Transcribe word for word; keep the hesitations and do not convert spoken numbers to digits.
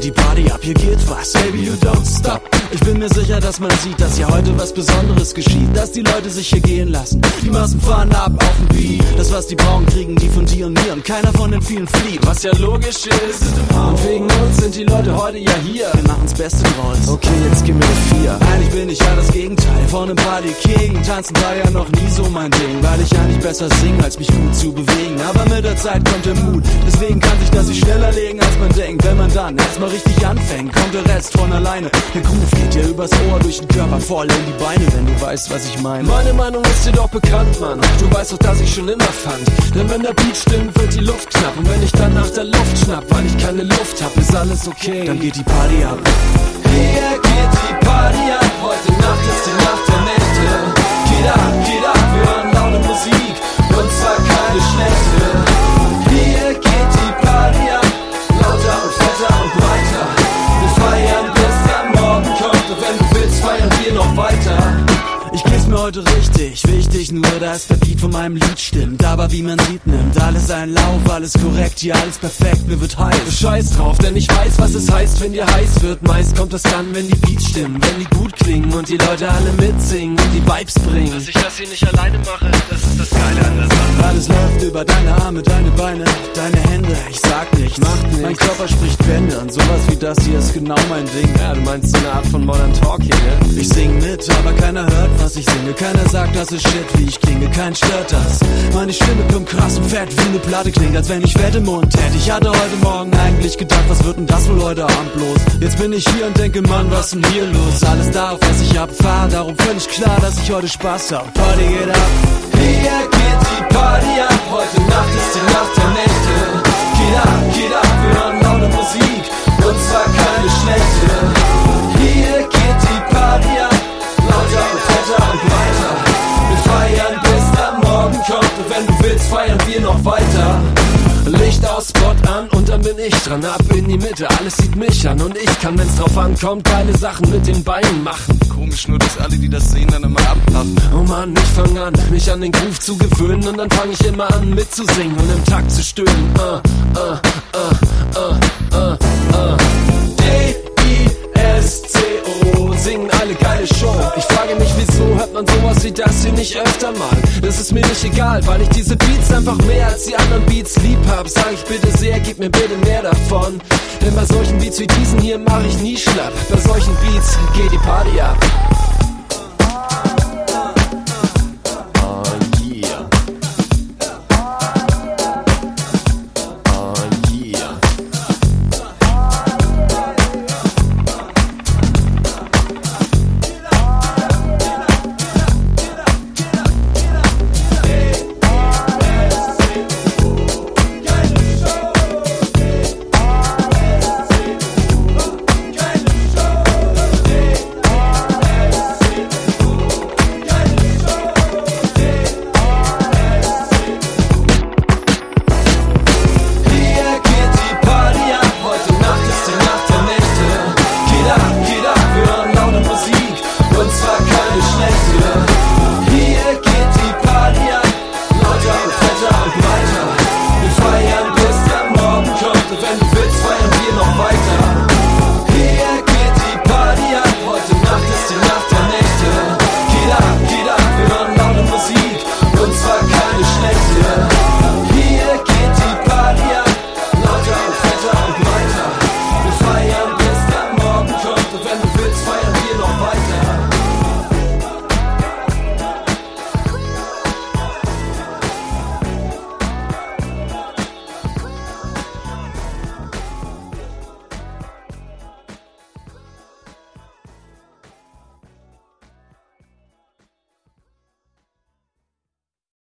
geht die Party ab, hier geht was, baby you don't stop. Ich bin mir sicher, dass man sieht, dass hier heute was Besonderes geschieht, dass die Leute sich hier gehen lassen, die Massen fahren ab auf den Beat. Das was die brauchen, kriegen die von dir und mir und keiner von den vielen flieht, was ja logisch ist. Und wegen uns sind die Leute heute ja hier, wir machen's Beste draus. Okay, jetzt gib mir die vier. Eigentlich bin ich ja das Gegenteil von einem Party King. Tanzen war ja noch nie so mein Ding, weil ich eigentlich besser singe, als mich gut zu bewegen. Aber mit der Zeit kommt der Mut, deswegen kann sich das sich schneller legen, als man denkt. Wenn man dann erstmal richtig anfängt, kommt der Rest von alleine. Der Groove geht dir übers Ohr, durch den Körper, voll in die Beine, wenn du weißt, was ich meine. Meine Meinung ist dir doch bekannt, Mann. Du weißt doch, dass ich schon immer fand. Denn wenn der Beat stimmt, wird die Luft knapp. Und wenn ich dann nach der Luft schnapp, weil ich keine Luft hab, ist alles okay. Dann geht die Party ab. Hier geht die Party ab. Heute Nacht ist die Nacht der Nächte. Geht ab, geht ab, wir hören laute Musik. Und zwar keine schlechte. Hier geht die Party ab. Lauter und fetter und breiter. Wir feiern bis der Morgen kommt. Und wenn du willst, feiern wir noch weiter. Ich geh's mir heute richtig, wichtig nur, dass der Beat von meinem Lied stimmt. Aber wie man sieht, nimmt alles seinen Lauf, alles korrekt, hier alles perfekt, mir wird heiß. Scheiß drauf, denn ich weiß, was es heißt, wenn dir heiß wird. Meist kommt es dann, wenn die Beats stimmen, wenn die gut klingen und die Leute alle mitsingen und die Vibes bringen. Dass ich das hier nicht alleine mache, das ist das Geile an der Sache. Alles läuft über deine Arme, deine Beine, deine Hände, ich sag nichts, macht nichts. Mein Körper spricht Bände und sowas wie das hier ist genau mein Ding. Ja, du meinst so eine Art von Modern Talk hier, ne? Ich sing mit, aber keiner hört, was ich singe. Keiner sagt, das ist Shit, wie ich klinge, kein stört das. Meine Stimme kommt krass und fett, wie eine Platte klingt, als wenn ich Fett im Mund hätte. Ich hatte heute Morgen eigentlich gedacht, was wird denn das wohl heute Abend los? Jetzt bin ich hier und denke, Mann, was denn hier los? Alles darauf, was ich hab, fahr, darum völlig klar, dass ich heute Spaß hab. Party geht ab. Hier geht die Party ab, heute Nacht ist die Nacht der Nächte. Geht ab, geht ab, wir hören laute Musik, und zwar keine schlechte. Hier geht die Party ab. Lauter und fetter und breiter. Wir feiern bis der Morgen kommt. Und wenn du willst, feiern wir noch weiter. Licht aus, Spot an und dann bin ich dran. Ab in die Mitte, alles sieht mich an. Und ich kann, wenn's drauf ankommt, geile Sachen mit den Beinen machen. Komisch nur, dass alle, die das sehen, dann immer abpassen. Oh Mann, ich fang an, mich an den Groove zu gewöhnen. Und dann fang ich immer an mitzusingen und im Takt zu stöhnen. Uh, uh, uh, uh, uh, uh. D I S C O singen alle geile Show. Ich frage mich, wieso hört man sowas wie das hier nicht öfter mal? Das ist mir nicht egal, weil ich diese Beats einfach mehr als die anderen Beats lieb hab. Sag ich bitte sehr, gib mir bitte mehr davon. Denn bei solchen Beats wie diesen hier mach ich nie schlapp. Bei solchen Beats geht die Party ab.